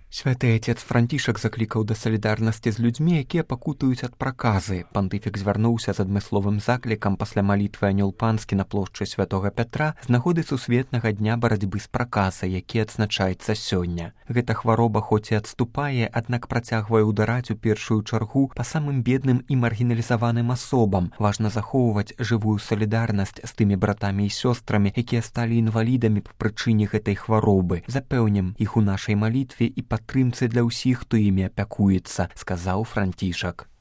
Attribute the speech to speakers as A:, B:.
A: Святы отец Францішак заклікаў да салідарнасці з людзьмі, якія пакутуюць ад праказы. Пантыфік звярнуўся з адмысловым заклікам пасля малітвы Анёл Панскі на плошчы Святога Пятра з нагоды сусветнага дня барацьбы з праказай, які адзначаецца сёння. Гэта хвароба хоць і адступае, аднак працягвае ўдараць у першую чаргу па самым бедным і маргіналізаваным асобам. Важна захоўваць жывую салідарнасць з тымі братамі і сёстрамі, якія сталі інвалідамі па прычыне гэтай хваробы. Запэўнім іх у нашай малітве і падтрымцы для ўсіх, хто імі апякуецца, сказаў Францішак.